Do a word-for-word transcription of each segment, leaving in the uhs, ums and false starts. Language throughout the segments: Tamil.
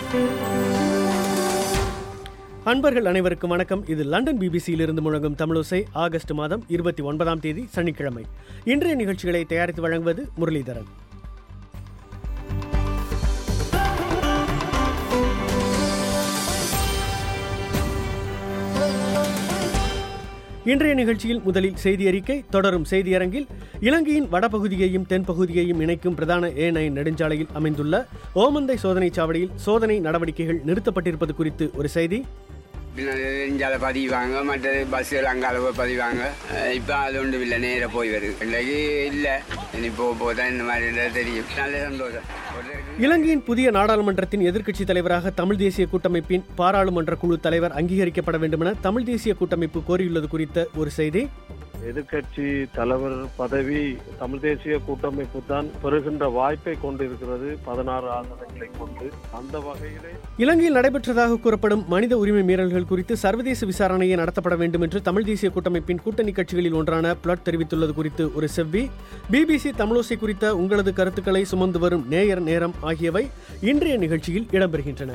அன்பர்கள் அனைவருக்கும் வணக்கம். இது லண்டன் பிபிசியிலிருந்து முழங்கும் தமிழோசை. ஆகஸ்ட் மாதம் இருபத்தி ஒன்பதாம் தேதி சனிக்கிழமை. இன்றைய நிகழ்ச்சிகளை தயாரித்து வழங்குவது முரளிதரன். இன்றைய நிகழ்ச்சியில் முதலில் செய்தி அறிக்கை, தொடரும் செய்தியரங்கில் இலங்கையின் வடபகுதியையும் தென்பகுதியையும் இணைக்கும் பிரதான ஏ நைன் நெடுஞ்சாலையில் அமைந்துள்ள ஓமந்தை சோதனை சாவடியில் சோதனை நடவடிக்கைகள் நிறுத்தப்பட்டிருப்பது குறித்து ஒரு செய்தி. நெடுஞ்சாலை பதிவாங்க, மற்றது பஸ்ஸுகள் அங்கால பதிவாங்க. இப்போ அது ஒன்றும் இல்லை, நேராக போய் வருது. இன்றைக்கு இல்லை, இனி போக போதான் இந்த மாதிரி தெரியும். நல்ல சந்தோஷம். இலங்கையின் புதிய நாடாளுமன்றத்தின் எதிர்க்கட்சித் தலைவராக தமிழ் தேசிய கூட்டமைப்பின் பாராளுமன்ற குழு தலைவர் அங்கீகரிக்கப்பட வேண்டுமென தமிழ் தேசிய கூட்டமைப்பு கோரியுள்ளது குறித்த ஒரு செய்தி. எதிர்கட்சி தலைவர் பதவி தமிழ் தேசிய கூட்டமைப்பு தான் பெறுகின்ற வாய்ப்பை கொண்டிருக்கிறது, பதினாறு ஆசனங்களை கொண்டு. அந்த வகையிலே இலங்கையில் நடைபெற்றதாக கூறப்படும் மனித உரிமை மீறல்கள் குறித்து சர்வதேச விசாரணையை நடத்தப்பட வேண்டும் என்று தமிழ் தேசிய கூட்டமைப்பின் கூட்டணி கட்சிகளில் ஒன்றான பிளட் தெரிவித்துள்ளது குறித்து ஒரு செவ்வி. பிபிசி தமிழோசை குறித்த உங்களது கருத்துக்களை சுமந்து வரும் நேயர் நேரம் ஆகியவை இன்றைய நிகழ்ச்சியில் இடம்பெறுகின்றன.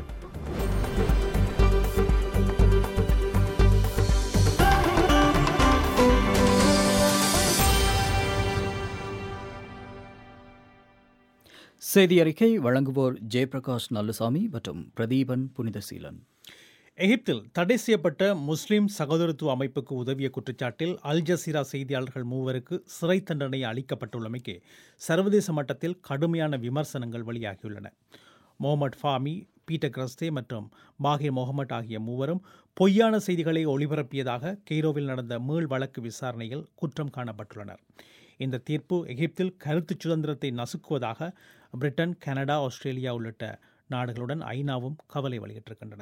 செய்தி அறிக்கை வழங்குவோர் ஜெயபிரகாஷ் நல்லுசாமி மற்றும் பிரதீபன் புனிதசீலன். எகிப்தில் தடை செய்யப்பட்ட முஸ்லிம் சகோதரத்துவ அமைப்புக்கு உதவிய குற்றச்சாட்டில் அல் ஜசீரா செய்தியாளர்கள் மூவருக்கு சிறை தண்டனை அளிக்கப்பட்டுள்ளமைக்கு சர்வதேச மட்டத்தில் கடுமையான விமர்சனங்கள் வெளியாகியுள்ளன. முகமது ஃபாமி, பீட்டர் கிரஸ்தே மற்றும் பாகிர் முகமது ஆகிய மூவரும் பொய்யான செய்திகளை ஒளிபரப்பியதாக கெய்ரோவில் நடந்த மீள் வழக்கு விசாரணையில் குற்றம் காணப்பட்டுள்ளனர். இந்த தீர்ப்பு எகிப்தில் கருத்து சுதந்திரத்தை நசுக்குவதாக பிரிட்டன், கனடா, ஆஸ்திரேலியா உள்ளிட்ட நாடுகளுடன் ஐநாவும் கவலை வெளியிட்டிருக்கின்றன.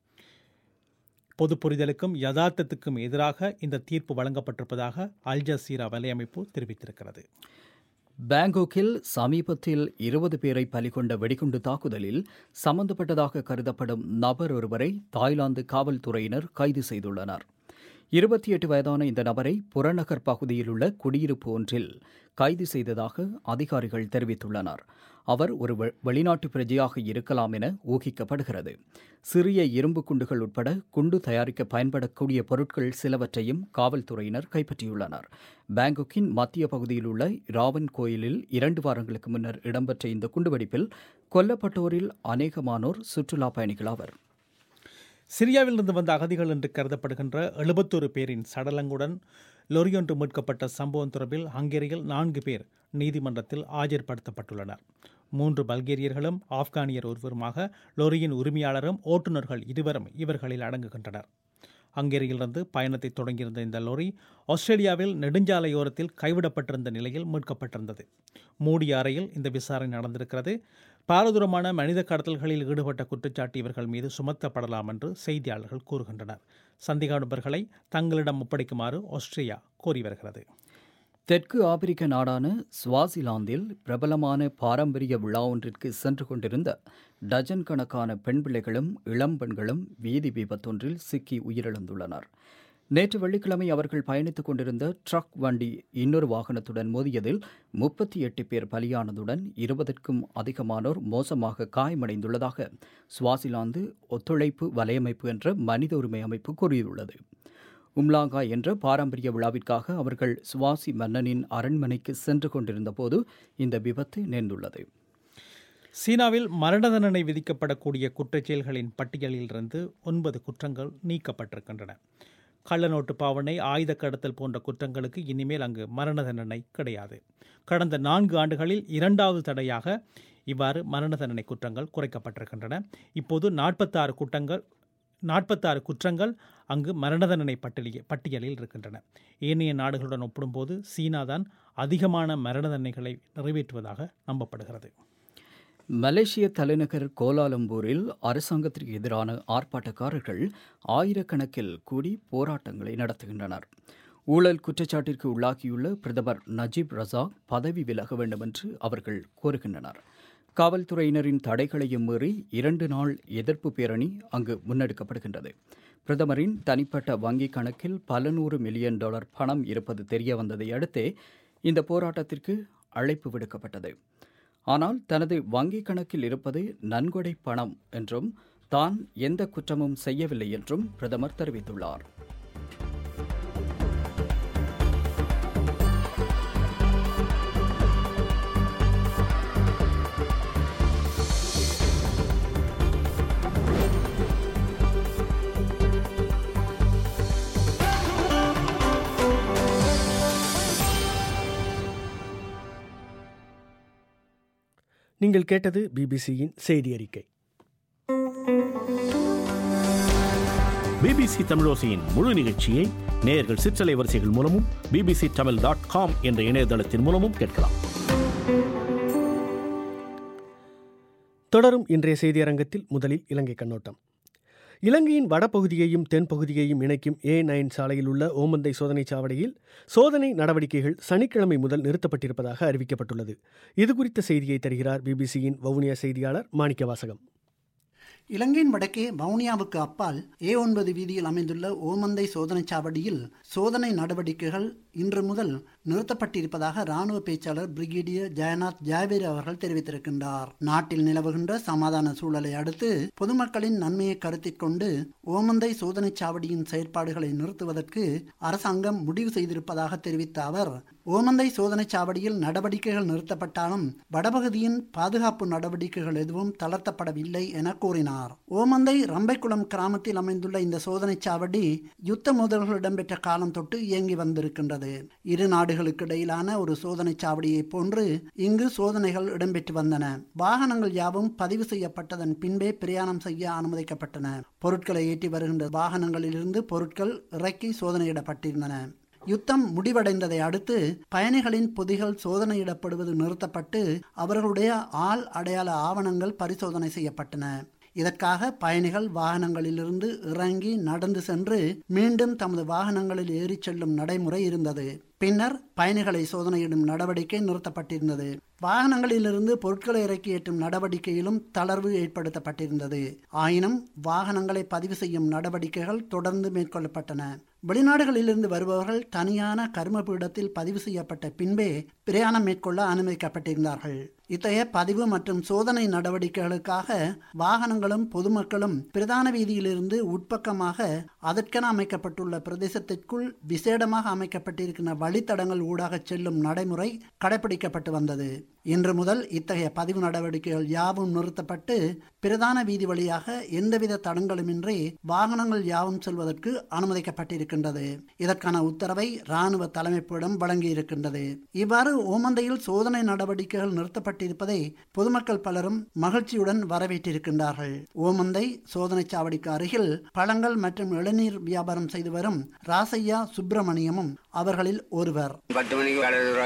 பொது புரிதலுக்கும் யதார்த்தத்துக்கும் எதிராக இந்த தீர்ப்பு வழங்கப்பட்டிருப்பதாக அல் ஜசீரா வலையமைப்பு தெரிவித்திருக்கிறது. பாங்காக்கில் சமீபத்தில் இருபது பேரை பலிகொண்ட வெடிகுண்டு தாக்குதலில் சம்பந்தப்பட்டதாக கருதப்படும் நபர் ஒருவரை தாய்லாந்து காவல்துறையினர் கைது செய்துள்ளனர். இருபத்தி எட்டு வயதான இந்த நபரை புறநகர் பகுதியில் உள்ள குடியிருப்பு ஒன்றில் கைது செய்ததாக அதிகாரிகள் தெரிவித்துள்ளனர். அவர் ஒரு வெளிநாட்டு பிரஜையாக இருக்கலாம் என ஊகிக்கப்படுகிறது. சிறிய இரும்பு குண்டுகள் உட்பட குண்டு தயாரிக்க பயன்படக்கூடிய பொருட்கள் சிலவற்றையும் காவல்துறையினர் கைப்பற்றியுள்ளனர். பாங்காக்கின் மத்திய பகுதியில் உள்ள ராவன் கோயிலில் இரண்டு வாரங்களுக்கு முன்னர் இடம்பெற்ற இந்த குண்டுவெடிப்பில் கொல்லப்பட்டோரில் அநேகமானோர் சுற்றுலா பயணிகள் ஆவர். சிரியாவிலிருந்து வந்த அகதிகள் என்று கருதப்படுகின்ற எழுபத்தொரு பேரின் சடலங்களுடன் லொரியொன்று மீட்கப்பட்ட சம்பவம் தொடர்பில் ஹங்கேரியில் நான்கு பேர் நீதிமன்றத்தில் ஆஜர்படுத்தப்பட்டுள்ளனர். மூன்று பல்கேரியர்களும் ஆப்கானியர் ஒருவருமாக லொரியின் உரிமையாளரும் ஓட்டுநர்கள் இருவரும் இவர்களில் அடங்குகின்றனர். ஹங்கேரியிலிருந்து பயணத்தை தொடங்கியிருந்த இந்த லொரி ஆஸ்திரேலியாவில் நெடுஞ்சாலையோரத்தில் கைவிடப்பட்டிருந்த நிலையில் மீட்கப்பட்டிருந்தது. மூடிய அறையில் இந்த விசாரணை நடந்திருக்கிறது. பாரதூரமான மனித கடத்தல்களில் ஈடுபட்ட குற்றச்சாட்டு இவர்கள் மீது சுமத்தப்படலாம் என்று செய்தியாளர்கள் கூறுகின்றனர். சந்தேக நபர்களை தங்களிடம் ஒப்படைக்குமாறு ஆஸ்திரேலியா கோரி வருகிறது. தெற்கு ஆப்பிரிக்க நாடான ஸ்வாசிலாந்தில் பிரபலமான பாரம்பரிய விழா ஒன்றிற்கு சென்று கொண்டிருந்த டஜன் கணக்கான பெண் பிள்ளைகளும் இளம் பெண்களும் வீதி விபத்தொன்றில் சிக்கி உயிரிழந்துள்ளனர். நேற்று வெள்ளிக்கிழமை அவர்கள் பயணித்துக் கொண்டிருந்த ட்ரக் வண்டி இன்னொரு வாகனத்துடன் மோதியதில் முப்பத்தி எட்டு பேர் பலியானதுடன் இருபதுக்கும் அதிகமானோர் மோசமாக காயமடைந்துள்ளதாக ஸ்வாசிலாந்து ஒத்துழைப்பு வலையமைப்பு என்ற மனித உரிமை அமைப்பு கூறியுள்ளது. உம்லாங்கா என்ற பாரம்பரிய விழாவிற்காக அவர்கள் சுவாசி மன்னனின் அரண்மனைக்கு சென்று கொண்டிருந்த போது இந்த விபத்து நேர்ந்துள்ளது. சீனாவில் மரண தண்டனை விதிக்கப்படக்கூடிய குற்றச்செயல்களின் பட்டியலிலிருந்து ஒன்பது குற்றங்கள் நீக்கப்பட்டிருக்கின்றன. கள்ளநோட்டு பாவனை, ஆயுத கடத்தல் போன்ற குற்றங்களுக்கு இனிமேல் அங்கு மரண தண்டனை கிடையாது. கடந்த நான்கு ஆண்டுகளில் இரண்டாவது தடையாக இவ்வாறு மரண தண்டனை குற்றங்கள் குறைக்கப்பட்டிருக்கின்றன. இப்போது நாற்பத்தாறு குற்றங்கள் நாற்பத்தாறு குற்றங்கள் அங்கு மரண தண்டனை பட்டியலில் பட்டியலில் இருக்கின்றன. ஏனைய நாடுகளுடன் ஒப்பிடும்போது சீனாதான் அதிகமான மரண தண்டனைகளை நிறைவேற்றுவதாக நம்பப்படுகிறது. மலேசிய தலைநகர் கோலாலம்பூரில் அரசாங்கத்திற்கு எதிரான ஆர்ப்பாட்டக்காரர்கள் ஆயிரக்கணக்கில் கூடி போராட்டங்களை நடத்துகின்றனர். ஊழல் குற்றச்சாட்டிற்கு உள்ளாகியுள்ள பிரதமர் நஜீப் ரசாக் பதவி விலக வேண்டும் என்று அவர்கள் கோருகின்றனர். காவல்துறையினரின் தடைகளையும் மீறி இரண்டு நாள் எதிர்ப்பு பேரணி அங்கு முன்னெடுக்கப்படுகின்றது. பிரதமரின் தனிப்பட்ட வங்கிக் கணக்கில் பல நூறு மில்லியன் டாலர் பணம் இருப்பது தெரிய வந்ததை அடுத்தே இந்த போராட்டத்திற்கு அழைப்பு விடுக்கப்பட்டது. ஆனால் தனது வங்கிக் கணக்கில் இருப்பது நன்கொடை பணம் என்றும் தான் எந்த குற்றமும் செய்யவில்லை என்றும் பிரதமர் தெரிவித்துள்ளார். நீங்கள் கேட்டது பிபிசியின் செய்தி அறிக்கை. பிபிசி தமிழோசையின் முழு நிகழ்ச்சியை நேயர்கள் சிற்றலை வரிசைகள் மூலமும் பிபிசி தமிழ் டாட் காம் என்ற இணையதளத்தின் மூலமும் கேட்கலாம். தொடரும் இன்றைய செய்தி அரங்கத்தில் முதலில் இலங்கை கண்ணோட்டம். இலங்கையின் வடபகுதியையும் தென்பகுதியையும் இணைக்கும் ஏ நைன் சாலையில் உள்ள ஓமந்தை சோதனைச் சாவடியில் சோதனை நடவடிக்கைகள் சனிக்கிழமை முதல் நிறுத்தப்பட்டிருப்பதாக அறிவிக்கப்பட்டுள்ளது. இதுகுறித்த செய்தியை தருகிறார் பிபிசியின் வவுனியா செய்தியாளர் மாணிக்கவாசகம். இலங்கையின் வடக்கே வவுனியாவுக்கு அப்பால் ஏ ஒன்பது வீதியில் அமைந்துள்ள ஓமந்தை சோதனைச் சாவடியில் சோதனை நடவடிக்கைகள் இன்று முதல் நிறுத்தப்பட்டிருப்பதாக ராணுவ பேச்சாளர் பிரிகேடியர் ஜெயநாத் ஜாவேரி அவர்கள் தெரிவித்திருக்கின்றார். நாட்டில் நிலவுகின்ற சமாதான சூழலை அடுத்து பொதுமக்களின் நன்மையை கருத்தில் கொண்டு ஓமந்தை சோதனைச் சாவடியின் செயற்பாடுகளை நிறுத்துவதற்கு அரசாங்கம் முடிவு செய்திருப்பதாக தெரிவித்த அவர், ஓமந்தை சோதனைச் சாவடியில் நடவடிக்கைகள் நிறுத்தப்பட்டாலும் வடபகுதியின் பாதுகாப்பு நடவடிக்கைகள் எதுவும் தளர்த்தப்படவில்லை என கூறினார். ஓமந்தை ரம்பைக்குளம் கிராமத்தில் அமைந்துள்ள இந்த சோதனைச் சாவடி யுத்த மோதல்கள் இடம்பெற்ற காலம் தொட்டு இயங்கி வந்திருக்கின்றது. இரு நாடுகளுக்கு இடையிலான ஒரு சோதனைச் சாவடியை போன்று இங்கு சோதனைகள் இடம்பெற்று வந்தன. வாகனங்கள் யாவும் பதிவு செய்யப்பட்டதன் பின்பே பிரயாணம் செய்ய அனுமதிக்கப்பட்டன. பொருட்களை ஏற்றி வருகின்ற வாகனங்களிலிருந்து பொருட்கள் இறக்கி சோதனையிடப்பட்டிருந்தன. யுத்தம் முடிவடைந்ததை அடுத்து பயணிகளின் பொதிகள் சோதனையிடப்படுவது நிறுத்தப்பட்டு அவர்களுடைய ஆள் அடையாள ஆவணங்கள் பரிசோதனை செய்யப்பட்டன. இதற்காக பயணிகள் வாகனங்களிலிருந்து இறங்கி நடந்து சென்று மீண்டும் தமது வாகனங்களில் ஏறிச் செல்லும் நடைமுறை இருந்தது. பின்னர் பயணிகளை சோதனையிடும் நடவடிக்கை நிறுத்தப்பட்டிருந்தது. வாகனங்களிலிருந்து பொருட்களை இறக்கி ஏற்றும் நடவடிக்கையிலும் தளர்வு ஏற்படுத்தப்பட்டிருந்தது. ஆயினும் வாகனங்களை பதிவு செய்யும் நடவடிக்கைகள் தொடர்ந்து மேற்கொள்ளப்பட்டன. வெளிநாடுகளிலிருந்து வருபவர்கள் தனியான கர்ம பீடத்தில் பதிவு செய்யப்பட்ட பின்பே பிரயாணம் மேற்கொள்ள அனுமதிக்கப்பட்டிருந்தார்கள். இத்தகைய பதிவு மற்றும் சோதனை நடவடிக்கைகளுக்காக வாகனங்களும் பொதுமக்களும் பிரதான வீதியிலிருந்து உட்பக்கமாக அதற்கென அமைக்கப்பட்டுள்ள பிரதேசத்திற்குள் விசேடமாக அமைக்கப்பட்டிருக்கின்ற வழித்தடங்கள் ஊடாக செல்லும் நடைமுறை கடைபிடிக்கப்பட்டு வந்தது. இன்று முதல் இத்தகைய பதிவு நடவடிக்கைகள் யாவும் நிறுத்தப்பட்டு பிரதான வீதி வழியாக எந்தவித தடங்களுமின்றி வாகனங்கள் யாவும் செல்வதற்கு அனுமதிக்கப்பட்டிருக்கின்றது. இதற்கான உத்தரவை ராணுவ தலைமைப்பிடம் வழங்கியிருக்கின்றது. இவ்வாறு ஓமந்தையில் சோதனை நடவடிக்கைகள் நிறுத்தப்பட்டிருப்பதை பொதுமக்கள் பலரும் மகிழ்ச்சியுடன் வரவேற்றிருக்கின்றார்கள். ஓமந்தை சோதனை சாவடிக்கு அருகில் பழங்கள் மற்றும் இளநீர் வியாபாரம் செய்து வரும் ராசையா சுப்பிரமணியமும் அவர்களில் ஒருவர். பத்து மணிக்கு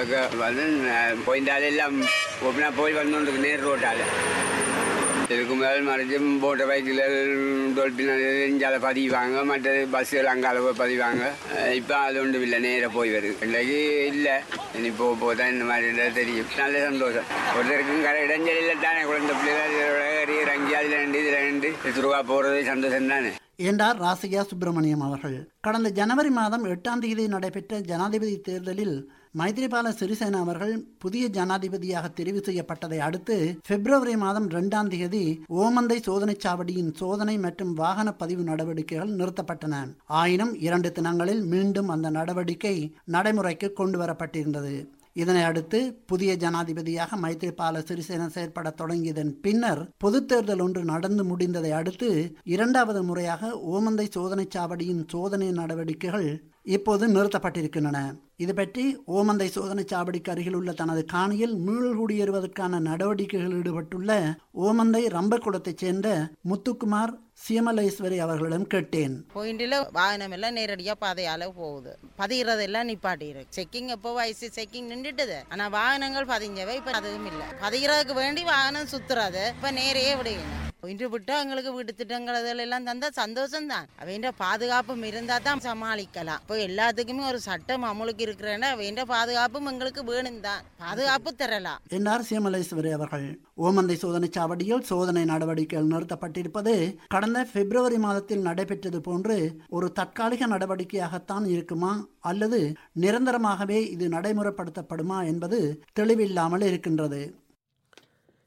போயிட்டாலெல்லாம் போய் வந்து நேர் ரோட்டால இதுக்கு முதல் மறைச்சும் போட்ட பைக்கில் டொல்பினால பதிவாங்க, மற்றது பஸ்ஸுகள் அங்கால பதிவாங்க. இப்போ அது ஒன்றும் இல்லை, நேராக போய் வருது. இன்றைக்கு இல்லை, இனி போக போதான் இந்த மாதிரி தெரியும். நல்ல சந்தோஷம். ஒருத்தருக்கும் கடை இடைஞ்சல் இல்லை தானே. குழந்தை பிள்ளைகள் இறங்கி அதில் ரெண்டு இதில் ரெண்டு எட்டு ரூபா போகிறது சந்தோஷம் தானே என்றார் ராசையா சுப்பிரமணியம் அவர்கள். கடந்த ஜனவரி மாதம் எட்டாம் தேதி நடைபெற்ற ஜனாதிபதி தேர்தலில் மைத்ரிபால சிறிசேன அவர்கள் புதிய ஜனாதிபதியாக தெரிவு செய்யப்பட்டதை அடுத்து பிப்ரவரி மாதம் இரண்டாம் தேதி ஓமந்தை சோதனைச் சாவடியின் சோதனை மற்றும் வாகன பதிவு நடவடிக்கைகள் நிறுத்தப்பட்டன. ஆயினும் இரண்டு தினங்களில் மீண்டும் அந்த நடவடிக்கை நடைமுறைக்கு கொண்டு வரப்பட்டிருந்தது. இதனை அடுத்து புதிய ஜனாதிபதியாக மைத்ரிபால சிறிசேன செயற்பட தொடங்கியதன் பின்னர் பொது தேர்தல் ஒன்று நடந்து முடிந்ததை அடுத்து இரண்டாவது முறையாக ஓமந்தை சோதனைச் சாவடியின் சோதனை நடவடிக்கைகள் இப்போது நிறுத்தப்பட்டிருக்கின்றன. இது பற்றி ஓமந்தை சோதனை சாவடிக்கு அருகில் உள்ள தனது காணியில் மீள் குடியேறுவதற்கான நடவடிக்கைகளில் ஈடுபட்டுள்ள ஓமந்தை ரம்பக்குளத்தைச் சேர்ந்த முத்துக்குமார் சீமலேஸ்வரி அவர்களிடம் கேட்டேன். பாயிண்டில் வாகனம் எல்லாம் நேரடியாக பாதையால போகுது. பதிகிறதெல்லாம் நிப்பாட்டிரு. செக்கிங் எப்போ வயசு செக்கிங் நின்றுட்டுது. ஆனால் வாகனங்கள் பதிஞ்சவை இப்போ அதுவும் இல்லை. பதிகிறதுக்கு வேண்டி வாகனம் சுத்துறாது. இப்போ நேரையே விடுங்க. இன்று விட்டு எங்களுக்கு வீட்டு திட்டங்கள் எல்லாம் தந்தா சந்தோஷம் தான். அவன் பாதுகாப்பும் இருந்தால் தான் சமாளிக்கலாம். இப்போ எல்லாத்துக்குமே ஒரு சட்டம் அமலுக்கு இருக்கிறேன்னா அவன் பாதுகாப்பும் எங்களுக்கு வேணும் தான். பாதுகாப்பு தரலாம் என்றார் சீமலேஸ்வரி அவர்கள். ஓமந்தை சோதனை சாவடியில் சோதனை நடவடிக்கைகள் நிறுத்தப்பட்டிருப்பது கடந்த பிப்ரவரி மாதத்தில் நடைபெற்றது போன்று ஒரு தற்காலிக நடவடிக்கையாகத்தான் இருக்குமா அல்லது நிரந்தரமாகவே இது நடைமுறைப்படுத்தப்படுமா என்பது தெளிவில்லாமல் இருக்கின்றது.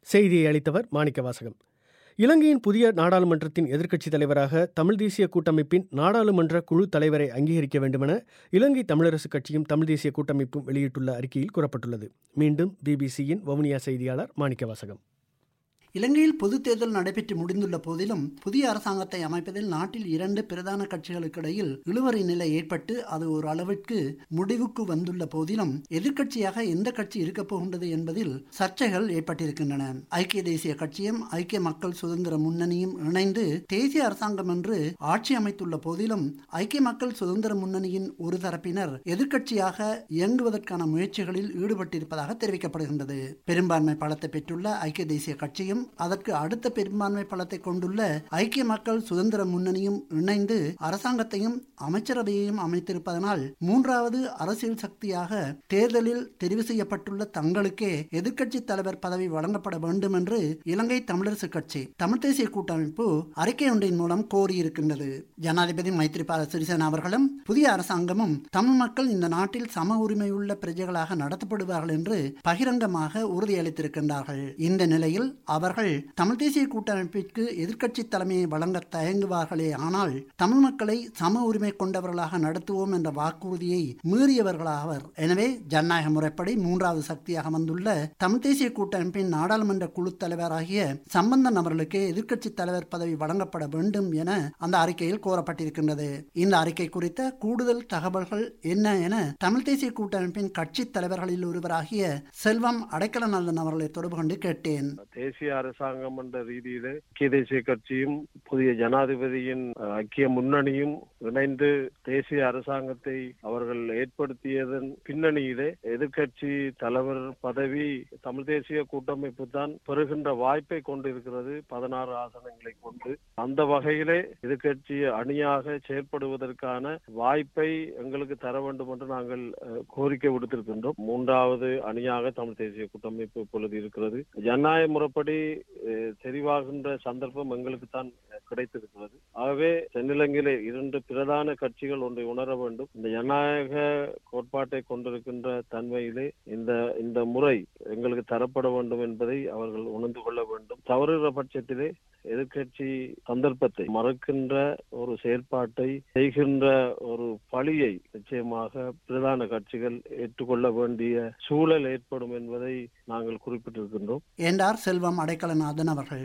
செய்தியை அளித்தவர் மாணிக்கவாசகம். இலங்கையின் புதிய நாடாளுமன்றத்தின் எதிர்க்கட்சித் தலைவராக தமிழ் தேசிய கூட்டமைப்பின் நாடாளுமன்ற குழு தலைவரை அங்கீகரிக்க வேண்டுமென இலங்கை தமிழரசுக் கட்சியும் தமிழ் தேசிய கூட்டமைப்பும் வெளியிட்டுள்ள அறிக்கையில் கூறப்பட்டுள்ளது. மீண்டும் பிபிசியின் வவுனியா செய்தியாளர் மாணிக்கவாசகம். இலங்கையில் பொதுத் தேர்தல் நடைபெற்று முடிந்துள்ள போதிலும் புதிய அரசாங்கத்தை அமைப்பதில் நாட்டில் இரண்டு பிரதான கட்சிகளுக்கிடையில் இழுவறை நிலை ஏற்பட்டு அது ஒரு அளவிற்கு முடிவுக்கு வந்துள்ள போதிலும் எதிர்க்கட்சியாக எந்த கட்சி இருக்கப் போகின்றது என்பதில் சர்ச்சைகள் ஏற்பட்டிருக்கின்றன. ஐக்கிய தேசிய கட்சியும் ஐக்கிய மக்கள் சுதந்திர முன்னணியும் இணைந்து தேசிய அரசாங்கம் என்று ஆட்சி அமைத்துள்ள போதிலும் ஐக்கிய மக்கள் சுதந்திர முன்னணியின் ஒரு தரப்பினர் எதிர்க்கட்சியாக இயங்குவதற்கான முயற்சிகளில் ஈடுபட்டிருப்பதாக தெரிவிக்கப்படுகின்றது. பெரும்பான்மை பலத்தை பெற்றுள்ள ஐக்கிய தேசிய கட்சியும் அதற்கு அடுத்த பெரும்பான்மை பலத்தை கொண்டுள்ள ஐக்கிய மக்கள் சுதந்திர முன்னணியும் இணைந்து அரசாங்கத்தையும் அமைச்சரவையையும் அமைத்திருப்பதனால் மூன்றாவது அரசியல் சக்தியாக தேர்தலில் தெரிவு செய்யப்பட்டுள்ள தங்களுக்கே எதிர்க்கட்சி தலைவர் பதவி வழங்கப்பட வேண்டும் என்று இலங்கை தமிழரசு கட்சி தமிழ் தேசிய கூட்டமைப்பு அறிக்கை ஒன்றின் மூலம் கோரியிருக்கின்றது. ஜனாதிபதி மைத்ரிபால சிறிசேன அவர்களும் புதிய அரசாங்கமும் தமிழ் மக்கள் இந்த நாட்டில் சம உரிமையுள்ள பிரஜைகளாக நடத்தப்படுவார்கள் என்று பகிரங்கமாக உறுதியளித்திருக்கின்றார்கள். இந்த நிலையில் அவர் தமிழ் தேசிய கூட்டமைப்பிற்கு எதிர்க்கட்சி தலைமையை வழங்க தயங்குவார்களே ஆனால் தமிழ் மக்களை சம உரிமை கொண்டவர்களாக நடத்துவோம் என்ற வாக்குறுதியை மீறியவர்களாவர். எனவே ஜனநாயக முறைப்படி மூன்றாவது சக்தியாக வந்துள்ள தமிழ் தேசிய கூட்டமைப்பின் நாடாளுமன்ற குழு தலைவராகிய சம்பந்தன் அவர்களுக்கு எதிர்க்கட்சி தலைவர் பதவி வழங்கப்பட வேண்டும் என அந்த அறிக்கையில் கோரப்பட்டிருக்கின்றது. இந்த அறிக்கை குறித்த கூடுதல் தகவல்கள் என்ன என தமிழ் தேசிய கூட்டமைப்பின் கட்சி தலைவர்களில் ஒருவராகிய செல்வம் அடைக்கலநாதன் அவர்களை தொடர்பு கொண்டு கேட்டேன். தேசிய அரசாங்கம் என்ற ரீதியிலே ஐக்கிய தேசிய கட்சியும் புதிய ஜனாதிபதியின் ஐக்கிய முன்னணியும் இணைந்து தேசிய அரசாங்கத்தை அவர்கள் ஏற்படுத்தியதன் பின்னணியிலே எதிர்க்கட்சி தலைவர் பதவி தமிழ் தேசிய கூட்டமைப்பு தான் பெறுகின்ற வாய்ப்பை கொண்டிருக்கிறது, பதினாறு ஆசனங்களை கொண்டு. அந்த வகையிலே எதிர்க்கட்சி அணியாக செயற்படுவதற்கான வாய்ப்பை எங்களுக்கு தர வேண்டும் என்று நாங்கள் கோரிக்கை விடுத்திருக்கின்றோம். மூன்றாவது அணியாக தமிழ் தேசிய கூட்டமைப்பு இப்பொழுது இருக்கிறது. ஜனநாயக முறைப்படி தெரிவாகின்ற சந்தர்ப்பம் எங்களுக்கு தான் கிடைத்திருக்கிறது. ஆகவே தென்னிலங்கையிலே இரண்டு பிரதான கட்சிகள் ஒன்றை உணர வேண்டும். இந்த ஜனநாயக கோட்பாட்டை கொண்டிருக்கின்ற தன்மையிலே இந்த இந்த முறை எங்களுக்கு தரப்பட வேண்டும் என்பதை அவர்கள் உணர்ந்து கொள்ள வேண்டும். தவறுகிற பட்சத்திலே எதிர்க்கட்சி சந்தர்ப்பத்தை மறக்கின்ற ஒரு செயற்பாட்டை செய்கின்ற ஒரு பழியை நிச்சயமாக பிரதான கட்சிகள் ஏற்றுக்கொள்ள வேண்டிய சூழல் ஏற்படும் என்பதை நாங்கள் குறிப்பிட்டிருக்கின்றோம் என்றார் செல்வம் அடைக்கலநாதன் அவர்கள்.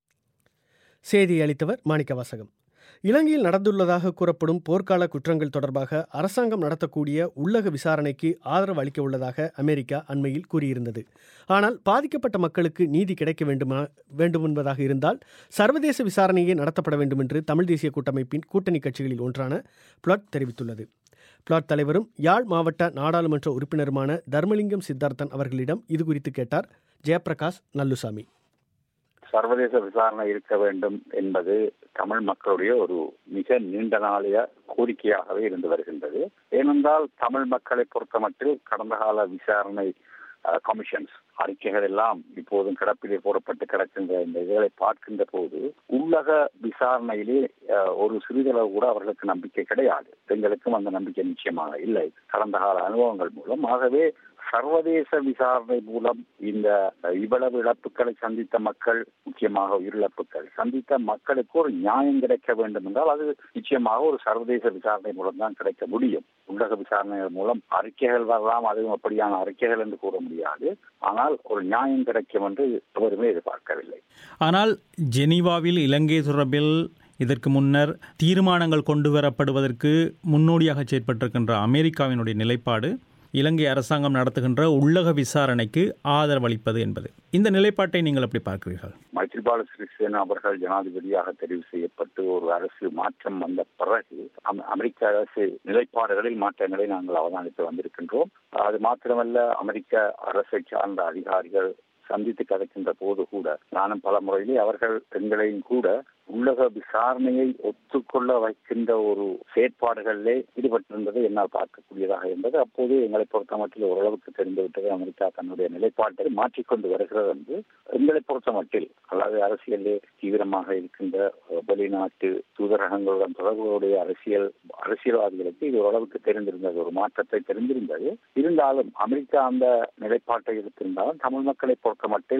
செய்தி அளித்தவர் மாணிக்கவாசகம். இலங்கையில் நடந்துள்ளதாக கூறப்படும் போர்க்கால குற்றங்கள் தொடர்பாக அரசாங்கம் நடத்தக்கூடிய உள்ளக விசாரணைக்கு ஆதரவு அளிக்க உள்ளதாக அமெரிக்கா அண்மையில் கூறியிருந்தது. ஆனால் பாதிக்கப்பட்ட மக்களுக்கு நீதி கிடைக்க வேண்டுமா வேண்டும் என்பதாக இருந்தால் சர்வதேச விசாரணையே நடத்தப்பட வேண்டும் என்று தமிழ் தேசிய கூட்டமைப்பின் கூட்டணி கட்சிகளில் ஒன்றான பிளாட் தெரிவித்துள்ளது. பிளாட் தலைவரும் யாழ் மாவட்ட நாடாளுமன்ற உறுப்பினருமான தர்மலிங்கம் சித்தார்த்தன் அவர்களிடம் இதுகுறித்து கேட்டார் ஜெயபிரகாஷ் நல்லுசாமி. சர்வதேச விசாரணை இருக்க வேண்டும் என்பது தமிழ் மக்களுடைய ஒரு மிக நீண்ட நாளைய கோரிக்கையாகவே இருந்து வருகின்றது. ஏனென்றால் தமிழ் மக்களை பொறுத்தமட்டில் கடந்த கால விசாரணை கமிஷன்ஸ் அறிக்கைகள் எல்லாம் இப்போதும் கிடப்பிலே போடப்பட்டு கிடக்கின்ற இந்த இதுகளை பார்க்கின்ற போது உள்ளக விசாரணையிலே ஒரு சிறிதளவு கூட அவர்களுக்கு நம்பிக்கை கிடையாது. எங்களுக்கும் அந்த நம்பிக்கை நிச்சயமாக இல்லை கடந்த கால அனுபவங்கள் மூலம். ஆகவே சர்வதேச விசாரணை மூலம் இந்த இவ்வளவு இழப்புகளை சந்தித்த மக்கள், முக்கியமாக உயிரிழப்புகள் சந்தித்த மக்களுக்கு ஒரு நியாயம் கிடைக்க வேண்டும் என்றால் அது நிச்சயமாக ஒரு சர்வதேச விசாரணை மூலம் தான் கிடைக்க முடியும். உள்ளக விசாரணைகள் மூலம் அறிக்கைகள் வரலாம், அதுவும் அப்படியான அறிக்கைகள் என்று கூற முடியாது. ஆனால் ஒரு நியாயம் கிடைக்கும் என்று எவருமே எதிர்பார்க்கவில்லை. ஆனால் ஜெனீவாவில் இலங்கை தொடர்பில் இதற்கு முன்னர் தீர்மானங்கள் கொண்டு வரப்படுவதற்கு முன்னோடியாக செயற்பட்டிருக்கின்ற அமெரிக்காவினுடைய நிலைப்பாடு இலங்கை அரசாங்கம் நடத்துகின்ற உள்ளக விசாரணைக்கு ஆதரவளிப்பது என்பது. இந்த நிலைப்பாட்டை நீங்கள் எப்படி பார்க்கிறீர்கள்? மைத்ரிபால சிறிசேன அவர்கள் ஜனாதிபதியாக தெரிவு செய்யப்பட்டு ஒரு அரசு மாற்றம் வந்த பிறகு அமெரிக்க அரசு நிலைப்பாடுகளில் மாற்றங்களை நாங்கள் அவதானித்து வந்திருக்கின்றோம். அது மாத்திரமல்ல, அமெரிக்க அரசை சார்ந்த அதிகாரிகள் சந்தித்து கதைக்கின்ற போது கூட நானும் பல முறையிலே அவர்கள் எங்களையும் கூட உள்ளக விசாரணையை ஒத்துக்கொள்ள வைக்கின்ற ஒரு செயற்பாடுகளிலே ஈடுபட்டிருந்ததை என்னால் பார்க்கக்கூடியதாக இருந்தது. அப்போது எங்களை பொறுத்த மட்டில் ஓரளவுக்கு தெரிந்துவிட்டது அமெரிக்கா தன்னுடைய நிலைப்பாட்டை மாற்றிக்கொண்டு வருகிறது என்று. எங்களை பொறுத்த மட்டில் அதாவது அரசியலே தீவிரமாக இருக்கின்ற வெளிநாட்டு தூதரகங்களுடன் தொடர்புடைய அரசியல் அரசியல்வாதிகளுக்கு இது ஓரளவுக்கு தெரிந்திருந்தது, ஒரு மாற்றத்தை தெரிந்திருந்தது. இருந்தாலும் அமெரிக்கா அந்த நிலைப்பாட்டை எடுத்திருந்தாலும் தமிழ் மக்களை பொறுத்த மட்டில்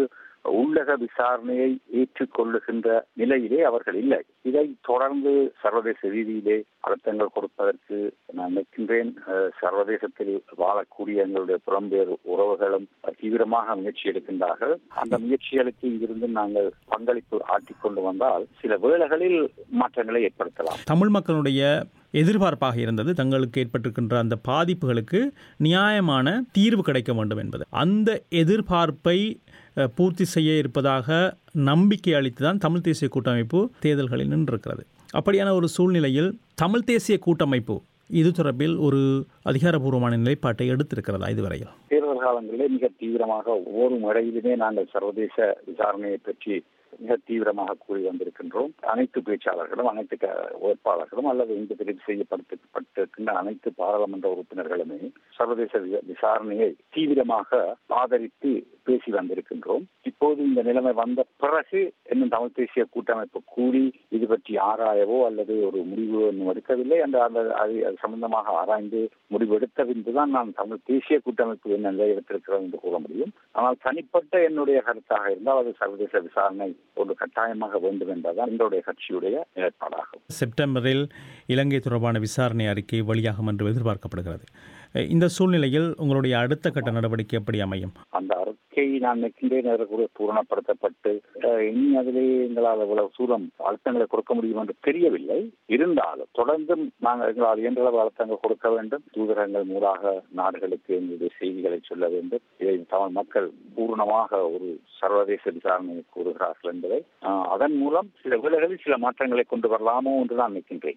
உள்ளக விசாரணையை ஏற்றுக்கொள்ளுகின்ற நிலையிலே அவர்கள் இல்லை. இதை தொடர்ந்து சர்வதேச ரீதியிலே அழுத்தங்கள் கொடுப்பதற்கு நான் நினைக்கின்றேன். சர்வதேசத்தில் வாழக்கூடிய எங்களுடைய புறம்பெயர் உறவுகளும் தீவிரமாக முயற்சி எடுக்கின்றார்கள். அந்த முயற்சிகளுக்கு இங்கிருந்து நாங்கள் பங்களிப்பு ஆட்டிக்கொண்டு வந்தால் சில வேளைகளில் மாற்றங்களை ஏற்படுத்தலாம். தமிழ் மக்களுடைய எதிர்பார்ப்பாக இருந்தது தங்களுக்கு ஏற்பட்டிருக்கின்ற அந்த பாதிப்புகளுக்கு நியாயமான தீர்வு கிடைக்க வேண்டும் என்பது. அந்த எதிர்பார்ப்பை பூர்த்தி செய்ய இருப்பதாக நம்பிக்கை அளித்துதான் தமிழ் தேசிய கூட்டமைப்பு தேர்தல்களில் நின்றிருக்கிறது. அப்படியான ஒரு சூழ்நிலையில் தமிழ் தேசிய கூட்டமைப்பு இது தொடர்பில் ஒரு அதிகாரப்பூர்வமான நிலைப்பாட்டை எடுத்திருக்கிறதா இதுவரையில்? தேர்தல் காலங்களிலே மிக தீவிரமாக ஒவ்வொரு முறையிலுமே நாங்கள் சர்வதேச விசாரணையை பற்றி மிக தீவிரமாக கூறி வந்திருக்கின்றோம். அனைத்து பேச்சாளர்களும் அனைத்து வேட்பாளர்களும் அல்லது இந்த தெரிவு செய்யப்பட்டிருக்கின்ற அனைத்து பாராளுமன்ற உறுப்பினர்களுமே சர்வதேச விசாரணையை தீவிரமாக ஆதரித்து பேசி வந்திருக்கின்றோம். இப்போது இந்த நிலைமை வந்த பிறகு இன்னும் தமிழ் தேசிய கூட்டமைப்பு கூடி இது பற்றி ஆராயவோ அல்லது ஒரு முடிவு இன்னும் எடுக்கவில்லை. அந்த அது சம்பந்தமாக ஆராய்ந்து முடிவு எடுத்த பின்புதான் நான் தமிழ் தேசிய கூட்டமைப்பு என்ன நிலை எடுத்திருக்கிறோம் என்று கூற முடியும். ஆனால் தனிப்பட்ட என்னுடைய கருத்தாக இருந்தால் அது சர்வதேச விசாரணை ஒரு கட்டாயமாக வேண்டும் என்பதுதான் எங்களுடைய கட்சியுடைய நிலைப்பாடாகும். செப்டம்பரில் இலங்கை தொடர்பான விசாரணை அறிக்கை வெளியாகும் என்று எதிர்பார்க்கப்படுகிறது. இந்த சூழ்நிலையில் உங்களுடைய அடுத்த கட்ட நடவடிக்கை எப்படி அமையும்? அந்த அறிக்கை நான் நிற்கின்றேன் கூட பூரணப்படுத்தப்பட்டு இனி அதிலே எங்களால் இவ்வளவு சூழம் அழுத்தங்களை கொடுக்க முடியும் என்று தெரியவில்லை. இருந்தாலும் தொடர்ந்தும் நாங்கள் எங்களால் இயன்றளவு அழுத்தங்கள் கொடுக்க வேண்டும். தூதரங்கள் மூலமாக நாடுகளுக்கு எங்களுடைய செய்திகளை சொல்ல வேண்டும். இதை தமிழ் மக்கள் பூர்ணமாக ஒரு சர்வதேச விசாரணையை கூறுகிறார்கள் என்பதை அதன் மூலம் சில வேளைகளில் சில மாற்றங்களை கொண்டு வரலாமோ என்று நான் நிற்கின்றேன்.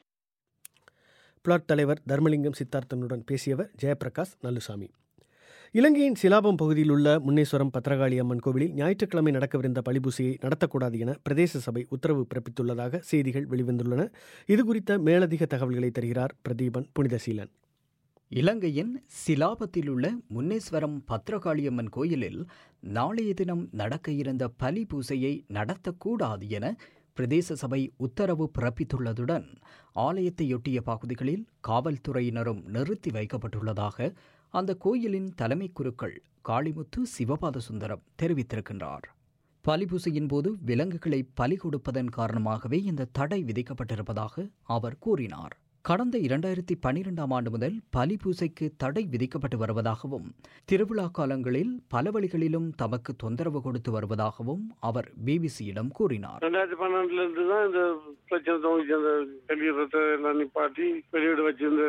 பிளாட் தலைவர் தர்மலிங்கம் சித்தார்த்தனுடன் பேசியவர் ஜெயபிரகாஷ் நல்லுசாமி. இலங்கையின் சிலாபம் பகுதியில் உள்ள முன்னேஸ்வரம் பத்திரகாளி அம்மன் கோவிலில் ஞாயிற்றுக்கிழமை நடக்கவிருந்த பலிபூசையை நடத்தக்கூடாது என பிரதேச சபை உத்தரவு பிறப்பித்துள்ளதாக செய்திகள் வெளிவந்துள்ளன. இதுகுறித்த மேலதிக தகவல்களை தருகிறார் பிரதீபன் புனிதசீலன். இலங்கையின் சிலாபத்தில் உள்ள முன்னேஸ்வரம் பத்திரகாளியம்மன் கோயிலில் நாளைய தினம் நடக்க இருந்த பலி பூசையை நடத்தக்கூடாது என பிரதேச சபை உத்தரவு பிறப்பித்துள்ளதுடன் ஆலயத்தையொட்டிய பகுதிகளில் காவல்துறையினரும் நிறுத்தி வைக்கப்பட்டுள்ளதாக அந்த கோயிலின் தலைமை குருக்கள் காளிமுத்து சிவபாத சுந்தரம் தெரிவித்திருக்கின்றார். பலிபூசையின் போது விலங்குகளை பலி கொடுப்பதன் காரணமாகவே இந்த தடை விதிக்கப்பட்டிருப்பதாக அவர் கூறினார். கடந்த இரண்டாயிரத்தி பன்னிரெண்டாம் ஆண்டு முதல் பலி பூசைக்கு தடை விதிக்கப்பட்டு வருவதாகவும் திருவிழா காலங்களில் பல வழிகளிலும் தமக்கு தொந்தரவு கொடுத்து வருவதாகவும் அவர் பிபிசியிடம் கூறினார். ரெண்டாயிரத்தி பன்னெண்டுல இருந்து தான் இந்த பிரச்சனை தோணுச்சு. அந்த வெளியிடத்தை எல்லாம் நிப்பாட்டி வெளியிட வச்சிருந்த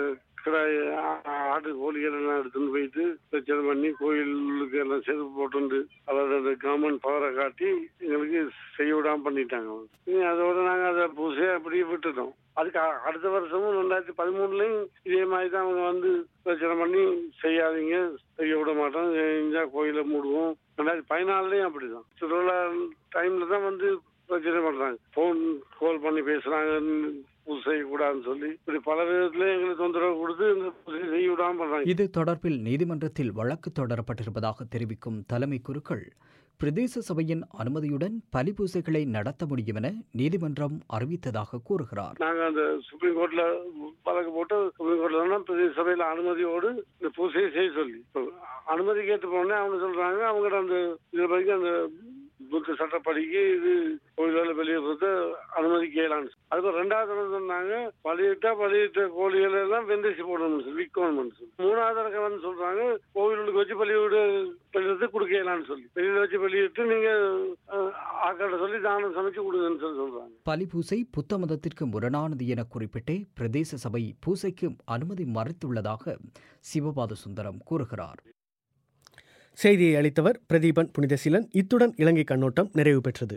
ஆடு கோழிகள் எல்லாம் எடுத்துன்னு போயிட்டு பிரச்சனை பண்ணி கோயிலுக்கு எல்லாம் செருப்பு போட்டு அதாவது கவர்மெண்ட் பவரை காட்டி எங்களுக்கு செய்ய விடாம பண்ணிட்டாங்க. அதோட நாங்க அதை பூசையை அப்படியே விட்டுட்டோம். அதுக்கு அடுத்த வருஷமும் ரெண்டாயிரத்தி பதிமூணுலயும் இதே மாதிரி தான் அவங்க வந்து பிரச்சனை பண்ணி செய்யாதீங்க, செய்ய விட மாட்டோம், செஞ்சா கோயிலை மூடுவோம். ரெண்டாயிரத்தி பதினாலுலயும் அப்படிதான் சுற்றுலா டைம்ல தான் வந்து பிரச்சனை பண்றாங்க. போன் கால் பண்ணி பேசுறாங்க பூஜை செய்யக்கூடாதுன்னு சொல்லி இப்படி பல விதத்துல எங்களுக்கு தொந்தரவு கொடுத்து இந்த பூஜை செய்ய விடாம பண்றாங்க. இது தொடர்பில் நீதிமன்றத்தில் வழக்கு தொடரப்பட்டிருப்பதாக தெரிவிக்கும் தலைமை குருக்கள் பிரதேச சபையின் அனுமதியுடன் பலி பூசைகளை நடத்த முடியும் என நீதிமன்றம் அறிவித்ததாக கூறுகிறார். நாங்க அந்த சுப்ரீம் கோர்ட்ல வழக்கு போட்டு சுப்ரீம் கோர்ட்ல பிரதேச சபையில அனுமதியோடு இந்த பூசையை செய்ய சொல்லி அனுமதி கேட்டு போனே அவங்க சொல்றாங்க அவங்க அந்த இது வரைக்கும் அந்த புத்த சட்டப்படிக்கு இது கோயில்களை வெளியிடுறது அனுமதிக்கலான்னு. அதுக்கு ரெண்டாவது சொன்னாங்க பலியிட்டா பலியிட்ட கோழிகளை எல்லாம் வெந்தேசி போடணும்னு சொல்லி விற்கணும்னு சொல்லி. மூணாவது வந்து சொல்றாங்க கோவிலுக்கு வச்சு பலியோடு வெளியிடுறது கொடுக்கலான்னு சொல்லி வெளியில வச்சு வெளியிட்டு நீங்க ஆக்காட்ட சொல்லி தானம் சமைச்சு கொடுங்கன்னு சொல்லி சொல்றாங்க. பலி பூசை புத்த மதத்திற்கு முரணானது என குறிப்பிட்டு பிரதேச சபை பூசைக்கு அனுமதி மறுத்துள்ளதாக சிவபாத சுந்தரம் கூறுகிறார். செய்தியை அளித்தவர் பிரதீபன் புனிதசீலன். இத்துடன் இலங்கை கண்ணோட்டம் நிறைவு பெற்றது.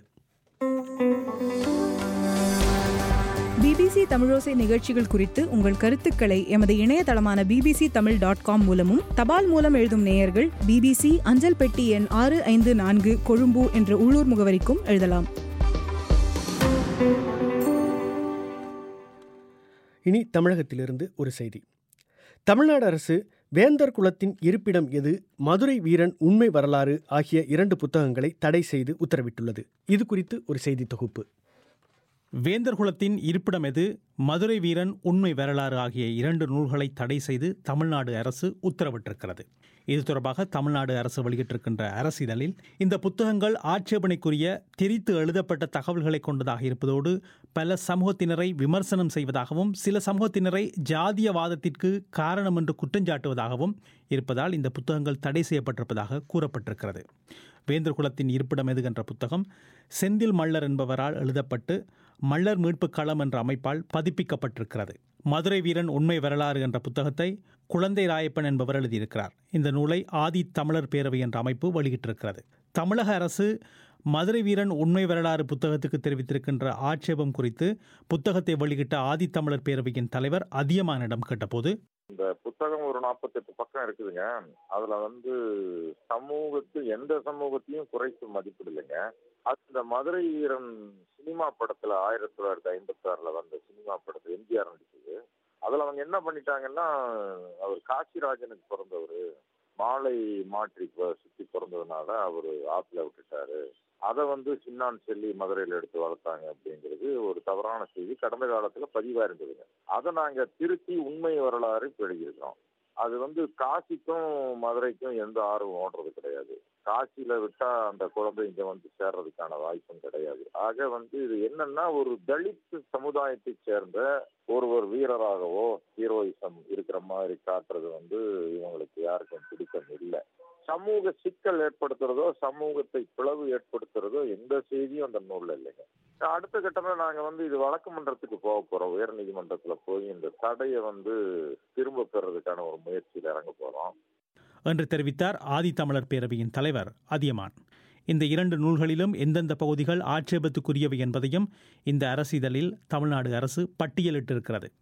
பிபிசி தமிழோசை நிகழ்ச்சிகள் குறித்து உங்கள் கருத்துக்களை எமது இணையதளமான பிபிசி தமிழ் டாட் காம் மூலமும் தபால் மூலம் எழுதும் நேயர்கள் பிபிசி அஞ்சல் பெட்டி எண் ஆறு ஐந்து நான்கு கொழும்பு என்ற உள்ளூர் முகவரிக்கும் எழுதலாம். இனி தமிழகத்திலிருந்து ஒரு செய்தி. தமிழ்நாடு அரசு வேந்தர் குலத்தின் இருப்பிடம் எது, மதுரை வீரன் உண்மை வரலாறு ஆகிய இரண்டு புத்தகங்களை தடை செய்து உத்தரவிட்டுள்ளது. இது குறித்து ஒரு செய்தி தொகுப்பு. வேந்தர் குலத்தின் இருப்பிடம் எது, மதுரை வீரன் உண்மை வரலாறு ஆகிய இரண்டு நூல்களை தடை செய்து தமிழ்நாடு அரசு உத்தரவிட்டிருக்கிறது. இது தொடர்பாக தமிழ்நாடு அரசு வெளியிட்டிருக்கின்ற அரசிதழில் இந்த புத்தகங்கள் ஆட்சேபனைக்குரிய திரித்து எழுதப்பட்ட தகவல்களை கொண்டதாக இருப்பதோடு பல சமூகத்தினரை விமர்சனம் செய்வதாகவும் சில சமூகத்தினரை ஜாதியவாதத்திற்கு காரணம் என்று குற்றஞ்சாட்டுவதாகவும் இருப்பதால் இந்த புத்தகங்கள் தடை செய்யப்பட்டிருப்பதாக கூறப்பட்டிருக்கிறது. வேந்தர் குலத்தின் இருப்பிடம் எது என்ற புத்தகம் செந்தில் மல்லர் என்பவரால் எழுதப்பட்டு மல்லர் மீட்புக் களம் என்ற அமைப்பால் பதிப்பிக்கப்பட்டிருக்கிறது. மதுரை வீரன் உண்மை வரலாறு என்ற புத்தகத்தை குழந்தை ராயப்பன் என்பவர் எழுதியிருக்கிறார். இந்த நூலை ஆதி தமிழர் பேரவை என்ற அமைப்பு வெளியிட்டிருக்கிறது. தமிழக அரசு மதுரை வீரன் உண்மை வரலாறு புத்தகத்துக்கு தெரிவித்திருக்கின்ற ஆட்சேபம் குறித்து புத்தகத்தை வெளியிட்ட ஆதி தமிழர் பேரவையின் தலைவர் அதியமானிடம் கேட்டபோது, இந்த புத்தகம் ஒரு நாற்பத்தி எட்டு பக்கம் இருக்குதுங்க. அதுல வந்து சமூகத்து எந்த சமூகத்தையும் குறைத்து மதிப்பிடலைங்க. அந்த மதுரை வீரன் சினிமா படத்துல ஆயிரத்தி தொள்ளாயிரத்தி ஐம்பத்தி ஆறுல வந்த சினிமா படத்துல எம்ஜிஆர் நடிச்சது. அதுல அவங்க என்ன பண்ணிட்டாங்கன்னா, அவர் காசிராஜனுக்கு பிறந்தவர், மாலை மாற்றி சுத்தி பிறந்ததுனால அவரு ஆத்துல விட்டுட்டாரு. அதை வந்து சின்னான் செல்லி மதுரையில் எடுத்து வளர்த்தாங்க அப்படிங்கிறது ஒரு தவறான செய்தி கடந்த காலத்துல பதிவா இருந்ததுங்க. அதை நாங்க திருத்தி உண்மை வரலாறு எழுதியிருக்கோம். அது வந்து காசிக்கும் மதுரைக்கும் எந்த ஆர்வம் ஓடுறது கிடையாது. காசியில விட்டா அந்த குழந்தை இங்க வந்து சேர்றதுக்கான வாய்ப்பும் கிடையாது. ஆக வந்து இது என்னன்னா, ஒரு தலித் சமுதாயத்தை சேர்ந்த ஒருவர் வீரராகவோ ஹீரோயிசம் இருக்கிற மாதிரி காட்டுறது வந்து இவங்களுக்கு யாருக்கும் பிடிக்கம் இல்லை. சமூக சிக்கல் ஏற்படுத்துறதோ சமூகத்தை பிளவு ஏற்படுத்துறதோ எந்த செய்தியும் அந்த நூல்ல இல்லைங்க. அடுத்த கட்டமா நாங்க வந்து இது வழக்கு மன்றத்துக்கு போக போறோம். உயர் நீதிமன்றத்துல போய் இந்த தடையை வந்து திரும்ப பெறதுக்கான ஒரு முயற்சியில் இறங்க போறோம் என்று தெரிவித்தார் ஆதி தமிழர் பேரவையின் தலைவர் அதியமான். இந்த இரண்டு நூல்களிலும் எந்தெந்த பகுதிகள் ஆட்சேபத்துக்குரியவை என்பதையும் இந்த அரசிதழில் தமிழ்நாடு அரசு பட்டியலிட்டிருக்கிறது.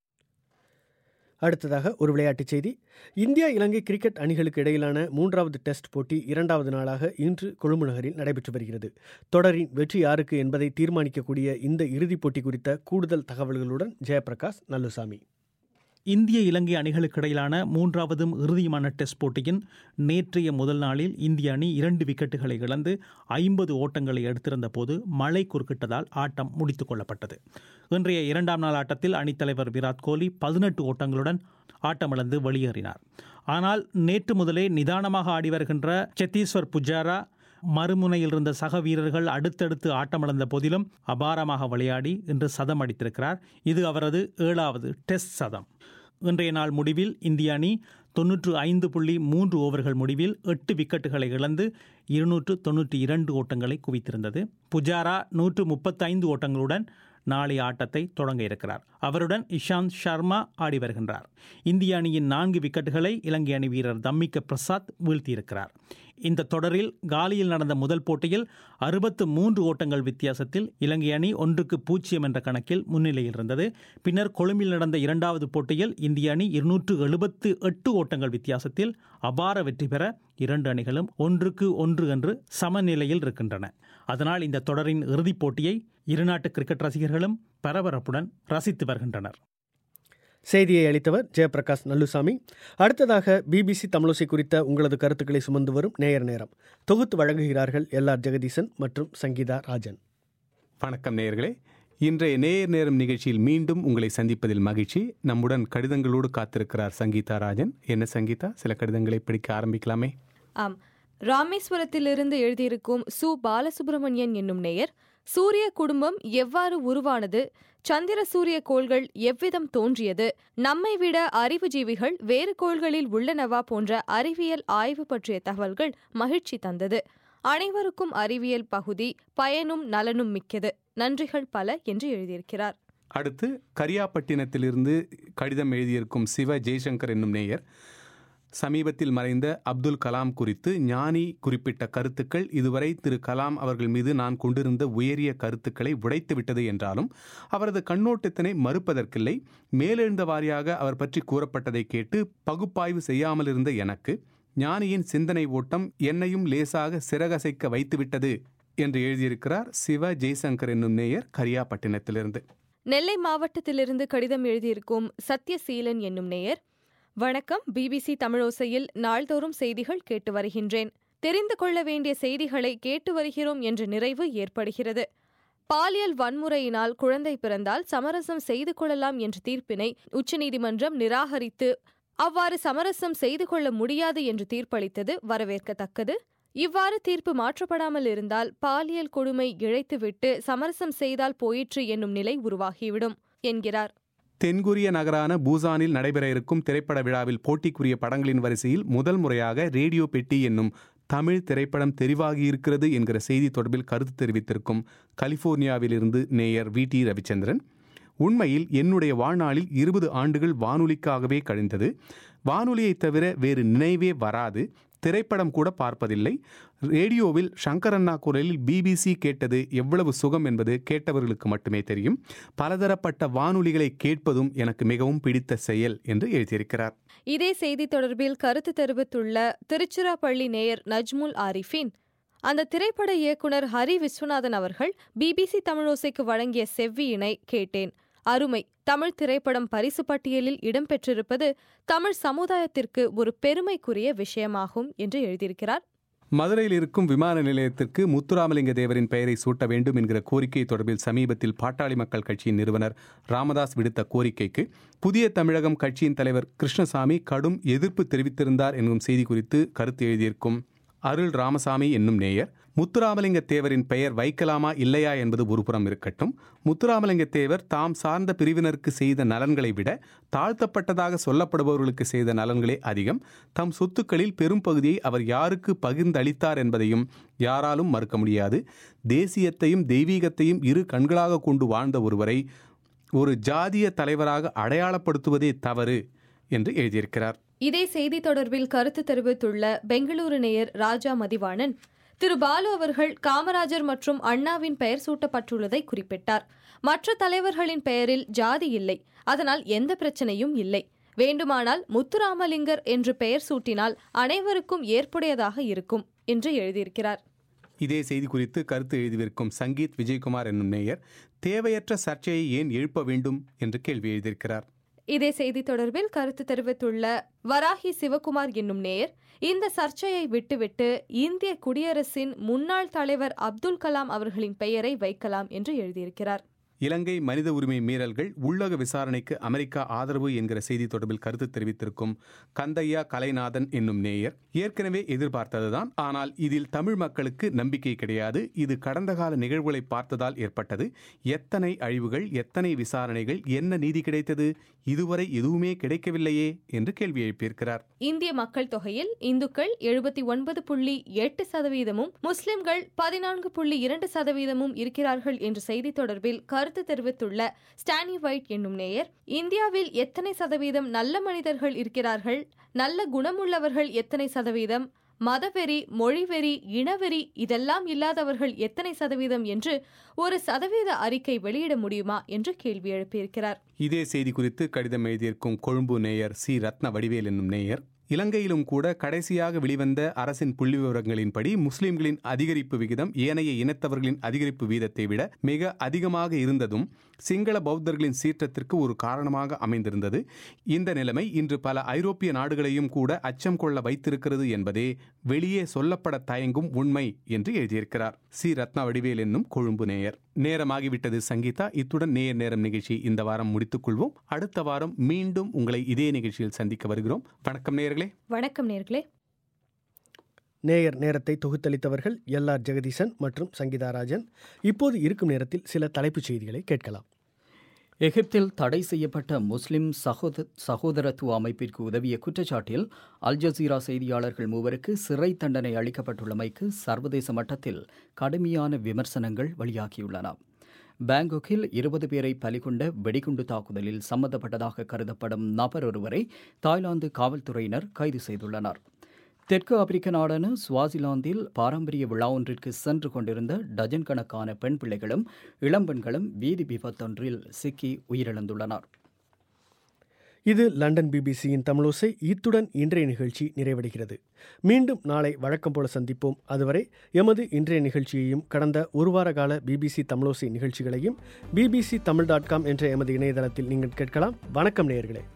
அடுத்ததாக ஒரு விளையாட்டுச் செய்தி. இந்தியா இலங்கை கிரிக்கெட் அணிகளுக்கு இடையிலான மூன்றாவது டெஸ்ட் போட்டி இரண்டாவது நாளாக இன்று கொழும்பு நகரில் நடைபெற்று வருகிறது. தொடரின் வெற்றி யாருக்கு என்பதை தீர்மானிக்கக்கூடிய இந்த இறுதிப் போட்டி குறித்த கூடுதல் தகவல்களுடன் ஜெயபிரகாஷ் நல்லுசாமி. இந்திய இலங்கை அணிகளுக்கு இடையிலான மூன்றாவதும் இறுதியுமான டெஸ்ட் போட்டியின் நேற்றைய முதல் நாளில் இந்திய அணி இரண்டு விக்கெட்டுகளை இழந்து ஐம்பது ஓட்டங்களை எடுத்திருந்த போது மழை குறுக்கிட்டதால் ஆட்டம் முடித்துக் கொள்ளப்பட்டது. இன்றைய இரண்டாம் நாள் ஆட்டத்தில் அணித்தலைவர் விராட் கோலி பதினெட்டு ஓட்டங்களுடன் ஆட்டமிழந்து வெளியேறினார். ஆனால் நேற்று முதலே நிதானமாக ஆடி வருகின்ற சத்தீஸ்வர் புஜாரா மறுமுனையில் இருந்த சக வீரர்கள் அடுத்தடுத்து ஆட்டமிழந்த போதிலும் அபாரமாக விளையாடி இன்று சதம் அடித்திருக்கிறார். இது அவரது ஏழாவது டெஸ்ட் சதம். இன்றைய நாள் முடிவில் இந்திய அணி தொன்னூற்று ஐந்து புள்ளி மூன்று ஓவர்கள் முடிவில் எட்டு விக்கெட்டுகளை இழந்து இருநூற்று தொன்னூற்றி இரண்டு ஓட்டங்களை குவித்திருந்தது. புஜாரா நூற்று முப்பத்தைந்து ஓட்டங்களுடன் நாளை ஆட்டத்தை தொடங்க இருக்கிறார். அவருடன் இஷாந்த் சர்மா ஆடி வருகின்றார். இந்திய அணியின் நான்கு விக்கெட்டுகளை இலங்கை அணி வீரர் தம்மிக்க பிரசாத் வீழ்த்தியிருக்கிறார். இந்த தொடரில் காலியில் நடந்த முதல் போட்டியில் அறுபத்து மூன்று ஓட்டங்கள் வித்தியாசத்தில் இலங்கை அணி ஒன்றுக்கு பூஜ்ஜியம் என்ற கணக்கில் முன்னிலையில் இருந்தது. பின்னர் கொழும்பில் நடந்த இரண்டாவது போட்டியில் இந்திய அணி இருநூற்று எழுபத்து எட்டு ஓட்டங்கள் வித்தியாசத்தில் அபார வெற்றி பெற இரண்டு அணிகளும் ஒன்றுக்கு ஒன்று என்று சமநிலையில் இருக்கின்றன. அதனால் இந்த தொடரின் இறுதிப் போட்டியை இருநாட்டு கிரிக்கெட் ரசிகர்களும் பரபரப்புடன் ரசித்து வருகின்றனர். செய்தியை அளித்தவர் ஜெயபிரகாஷ் நல்லுசாமி. அடுத்ததாக பிபிசி தமிழோசை குறித்த உங்களது கருத்துக்களை சுமந்து வரும் நேயர் நேரம் தொகுத்து வழங்குகிறார்கள் எல் ஆர் ஜெகதீசன் மற்றும் சங்கீதா ராஜன். வணக்கம் நேயர்களே. இன்றைய நேயர் நேரம் நிகழ்ச்சியில் மீண்டும் உங்களை சந்திப்பதில் மகிழ்ச்சி. நம்முடன் கடிதங்களோடு காத்திருக்கிறார் சங்கீதா ராஜன். என்ன சங்கீதா, சில கடிதங்களை படிக்க ஆரம்பிக்கலாமே? ஆம், ராமேஸ்வரத்திலிருந்து எழுதியிருக்கும் சு பாலசுப்ரமணியன் என்னும் நேயர், சூரிய குடும்பம் எவ்வாறு உருவானது, சந்திர சூரிய கோள்கள் எவ்விதம் தோன்றியது, நம்மை விட அறிவு ஜீவிகள் வேறு கோள்களில் உள்ளனவா போன்ற அறிவியல் ஆய்வு பற்றிய தகவல்கள் மகிழ்ச்சி தந்தது. அனைவருக்கும் அறிவியல் பகுதி பயனும் நலனும் மிக்கது. நன்றிகள் பல என்று எழுதியிருக்கிறார். அடுத்து கரியாப்பட்டினத்திலிருந்து கடிதம் எழுதியிருக்கும் சிவ ஜெய்சங்கர் என்னும் நேயர், சமீபத்தில் மறைந்த அப்துல் கலாம் குறித்து ஞானி குறிப்பிட்ட கருத்துக்கள் இதுவரை திரு கலாம் அவர்கள் மீது நான் கொண்டிருந்த உயரிய கருத்துக்களை உடைத்துவிட்டது என்றாலும் அவரது கண்ணோட்டத்தினை மறுப்பதற்கில்லை. மேலெழுந்த வாரியாக அவர் பற்றி கூறப்பட்டதை கேட்டு பகுப்பாய்வு செய்யாமல் இருந்த எனக்கு ஞானியின் சிந்தனை ஓட்டம் என்னையும் லேசாக சிறகசைக்க வைத்துவிட்டது என்று எழுதியிருக்கிறார் சிவ ஜெய்சங்கர் என்னும் நேயர் கரியாப்பட்டினத்திலிருந்து. நெல்லை மாவட்டத்திலிருந்து கடிதம் எழுதியிருக்கும் சத்யசீலன் என்னும் நேயர், வணக்கம். பிபிசி தமிழோசையில் நாள்தோறும் செய்திகள் கேட்டு வருகின்றேன். தெரிந்து கொள்ள வேண்டிய செய்திகளை கேட்டு வருகிறோம் என்ற நிறைவு ஏற்படுகிறது. பாலியல் வன்முறையினால் குழந்தை பிறந்தால் சமரசம் செய்து கொள்ளலாம் என்ற தீர்ப்பினை உச்சநீதிமன்றம் நிராகரித்து அவ்வாறு சமரசம் செய்து கொள்ள முடியாது என்று தீர்ப்பளித்தது வரவேற்கத்தக்கது. இவ்வாறு தீர்ப்பு மாற்றப்படாமல் இருந்தால் பாலியல் கொடுமை இழைத்துவிட்டு சமரசம் செய்தால் போயிற்று என்னும் நிலை உருவாகிவிடும் என்கிறார். தென்கொரிய நகரான பூசானில் நடைபெற இருக்கும் திரைப்பட விழாவில் போட்டிக்குரிய படங்களின் வரிசையில் முதல் முறையாக ரேடியோ பெட்டி என்னும் தமிழ் திரைப்படம் தெரிவாகியிருக்கிறது என்கிற செய்தி தொடர்பில் கருத்து தெரிவித்திருக்கும் கலிபோர்னியாவிலிருந்து நேயர் வி டி ரவிச்சந்திரன், உண்மையில் என்னுடைய வாழ்நாளில் இருபது ஆண்டுகள் வானொலிக்காகவே கழிந்தது. வானொலியை தவிர வேறு நினைவே வராது. திரைப்படம் கூட பார்ப்பதில்லை. ரேடியோவில் சங்கரண்ணா குரலில் பிபிசி கேட்டது எவ்வளவு சுகம் என்பது கேட்டவர்களுக்கு மட்டுமே தெரியும். பலதரப்பட்ட வானொலிகளை கேட்பதும் எனக்கு மிகவும் பிடித்த செயல் என்று எழுதியிருக்கிறார். இதே செய்தி தொடர்பில் கருத்து தெரிவித்துள்ள திருச்சிராப்பள்ளி நேயர் நஜ்முல் ஆரிஃபின், அந்த திரைப்பட இயக்குனர் ஹரி விஸ்வநாதன் அவர்கள் பிபிசி தமிழோசைக்கு வழங்கிய செவ்வியினை கேட்டேன். அருமை. தமிழ் திரைப்படம் பரிசு பட்டியலில் இடம்பெற்றிருப்பது தமிழ் சமுதாயத்திற்கு ஒரு பெருமைக்குரிய விஷயமாகும் என்று எழுதியிருக்கிறார். மதுரையில் இருக்கும் விமான நிலையத்திற்கு முத்துராமலிங்க தேவரின் பெயரை சூட்ட வேண்டும் என்கிற கோரிக்கை தொடர்பில் சமீபத்தில் பாட்டாளி மக்கள் கட்சியின் நிறுவனர் ராமதாஸ் விடுத்த கோரிக்கைக்கு புதிய தமிழகம் கட்சியின் தலைவர் கிருஷ்ணசாமி கடும் எதிர்ப்பு தெரிவித்திருந்தார் என்னும் செய்தி குறித்து கருத்து எழுதியிருக்கும் அருள் ராமசாமி என்னும் நேயர், முத்துராமலிங்க தேவரின் பெயர் வைக்கலாமா இல்லையா என்பது ஒருபுறம் இருக்கட்டும், முத்துராமலிங்க தேவர் தாம் சார்ந்த பிரிவினருக்கு செய்த நலன்களை விட தாழ்த்தப்பட்டதாக சொல்லப்படுபவர்களுக்கு செய்த நலன்களே அதிகம். தம் சொத்துக்களில் பெரும் பகுதியை அவர் யாருக்கு பகிர்ந்தளித்தார் என்பதையும் யாராலும் மறுக்க முடியாது. தேசியத்தையும் தெய்வீகத்தையும் இரு கண்களாக கொண்டு வாழ்ந்த ஒருவரை ஒரு ஜாதிய தலைவராக அடையாளப்படுத்துவதே தவறு என்று எழுதியிருக்கிறார். இதே செய்தி தொடர்பில் கருத்து தெரிவித்துள்ள பெங்களூரு நேயர் ராஜா மதிவாணன், திரு பாலு அவர்கள் காமராஜர் மற்றும் அண்ணாவின் பெயர் சூட்டப்பட்டுள்ளதை குறிப்பிட்டார். மற்ற தலைவர்களின் பெயரில் ஜாதி இல்லை, அதனால் எந்த பிரச்சனையும் இல்லை. வேண்டுமானால் முத்துராமலிங்கர் என்று பெயர் சூட்டினால் அனைவருக்கும் ஏற்புடையதாக இருக்கும் என்று எழுதியிருக்கிறார். இதே செய்தி குறித்து கருத்து எழுதியிருக்கும் சங்கீத் விஜயகுமார் என்னும் நேயர், தேவையற்ற சர்ச்சையை ஏன் எழுப்ப வேண்டும் என்று கேள்வி எழுதியிருக்கிறார். இதே செய்தி தொடர்பில் கருத்து தெரிவித்துள்ள வராகி சிவகுமார் என்னும் நேயர், இந்த சர்ச்சையை விட்டுவிட்டு இந்திய குடியரசின் முன்னாள் தலைவர் அப்துல் கலாம் அவர்களின் பெயரை வைக்கலாம் என்று எழுதியிருக்கிறார். இலங்கை மனித உரிமை மீறல்கள் உள்ளக விசாரணைக்கு அமெரிக்கா ஆதரவு என்கிற செய்தி தொடர்பில் கருத்து தெரிவித்திருக்கும் கந்தையா கலைநாதன் என்னும் நேயர், ஏற்கனவே எதிர்பார்த்ததுதான், ஆனால் இதில் தமிழ் மக்களுக்கு நம்பிக்கை கிடையாது. இது கடந்த கால நிகழ்வுகளை பார்த்ததால் ஏற்பட்டது. எத்தனை அழிவுகள், எத்தனை விசாரணைகள், என்ன நீதி கிடைத்தது? இதுவரை எதுவுமே கிடைக்கவில்லையே என்று கேள்வி எழுப்பியிருக்கிறார். இந்திய மக்கள் தொகையில் இந்துக்கள் எழுபத்தி ஒன்பது புள்ளி எட்டு சதவீதமும் முஸ்லிம்கள் பதினான்கு புள்ளி இரண்டு சதவீதமும் இருக்கிறார்கள் என்ற செய்தி தொடர்பில் கருத்து தெரிவித்துள்ள ஸ்டானி வைட் என்னும் நேயர், இந்தியாவில் எத்தனை சதவீதம் நல்ல மனிதர்கள் இருக்கிறார்கள், நல்ல குணமுள்ளவர்கள் எத்தனை சதவீதம், மதவெறி, மொழிவெறி, இனவெறி இதெல்லாம் இல்லாதவர்கள் எத்தனை சதவீதம் என்று ஒரு சதவீத அறிக்கை வெளியிட முடியுமா என்று கேள்வி எழுப்பியிருக்கிறார். இதே செய்தி குறித்து கடிதம் எழுதியிருக்கும் கொழும்பு நேயர் சி ரத்ன வடிவேல் என்னும் நேயர், இலங்கையிலும் கூட கடைசியாக வெளிவந்த அரசின் புள்ளி விவரங்களின்படி முஸ்லிம்களின் அதிகரிப்பு விகிதம் ஏனைய இனத்தவர்களின் அதிகரிப்பு வீதத்தை விட மிக அதிகமாக இருந்ததும் சிங்கள பௌத்தர்களின் சீற்றத்திற்கு ஒரு காரணமாக அமைந்திருந்தது. இந்த நிலைமை இன்று பல ஐரோப்பிய நாடுகளையும் கூட அச்சம் கொள்ள வைத்திருக்கிறது என்பதே வெளியே சொல்லப்பட தயங்கும் உண்மை என்று எழுதியிருக்கிறார் சி ரத்னா வடிவேல் என்னும் கொழும்பு நேயர். நேரமாகிவிட்டது சங்கீதா. இத்துடன் நேயர் நேரம் நிகழ்ச்சி இந்த வாரம் முடித்துக் கொள்வோம். அடுத்த வாரம் மீண்டும் உங்களை இதே நிகழ்ச்சியில் சந்திக்க வருகிறோம். வணக்கம் நேயர்களே. வணக்கம் நேயர்களே. நேயர் நேரத்தை தொகுத்தளித்தவர்கள் எல் ஆர் ஜெகதீசன் மற்றும் சங்கீதாராஜன். இப்போது இருக்கும் நேரத்தில் சில தலைப்புச் செய்திகளை கேட்கலாம். எகிப்தில் தடை செய்யப்பட்ட முஸ்லிம் சகோத சகோதரத்துவ அமைப்பிற்கு உதவிய குற்றச்சாட்டில் அல் ஜசீரா செய்தியாளர்கள் மூவருக்கு சிறை தண்டனை அளிக்கப்பட்டுள்ளமைக்கு சர்வதேச மட்டத்தில் கடுமையான விமர்சனங்கள் வெளியாகியுள்ளன. பாங்காக்கில் இருபது பேரை பலிகொண்ட வெடிகுண்டு தாக்குதலில் சம்பந்தப்பட்டதாக கருதப்படும் நபர் ஒருவரை தாய்லாந்து காவல்துறையினர் கைது செய்துள்ளனர். தெற்கு ஆப்பிரிக்க நாடான சுவாசிலாந்தில் பாரம்பரிய விழா ஒன்றிற்கு சென்று கொண்டிருந்த டஜன் கணக்கான பெண் பிள்ளைகளும் இளம்பெண்களும் வீதி விபத்தொன்றில் சிக்கி உயிரிழந்துள்ளனர். இது லண்டன் பிபிசியின் தமிழோசை. இத்துடன் இன்றைய நிகழ்ச்சி நிறைவடைகிறது. மீண்டும் நாளை வழக்கம் போல சந்திப்போம். அதுவரை எமது இன்றைய நிகழ்ச்சியையும் கடந்த ஒரு வார கால பிபிசி தமிழோசை நிகழ்ச்சிகளையும் பிபிசி தமிழ் டாட் காம் என்ற எமது இணையதளத்தில் நீங்கள் கேட்கலாம். வணக்கம் நேயர்களே.